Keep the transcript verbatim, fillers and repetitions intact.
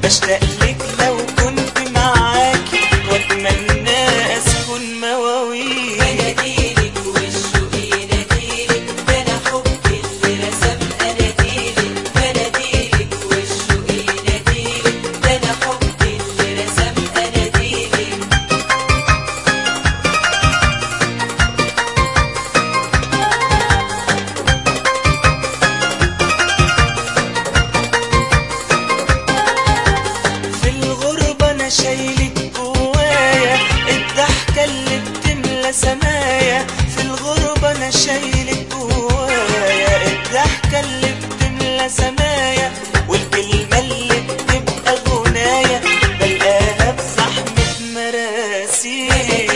بشتاق لك لو كنت معاكي، واتمنى اسكن مواويل. بناديلك والشوق يناديلك، ده انا حبي اللي رسم اناديلك. بناديلك والشوق يناديلك، ده انا حبي اللي رسم اناديلك. في الغربة انا شايلك جوايا، الضحكة اللي بتملى سمايا. في الغربة انا شايلك جوايا، الضحكة اللي بتملى سمايا. والكلمة اللي بتبقى غنايا بلقاها بزحمة مراسيل.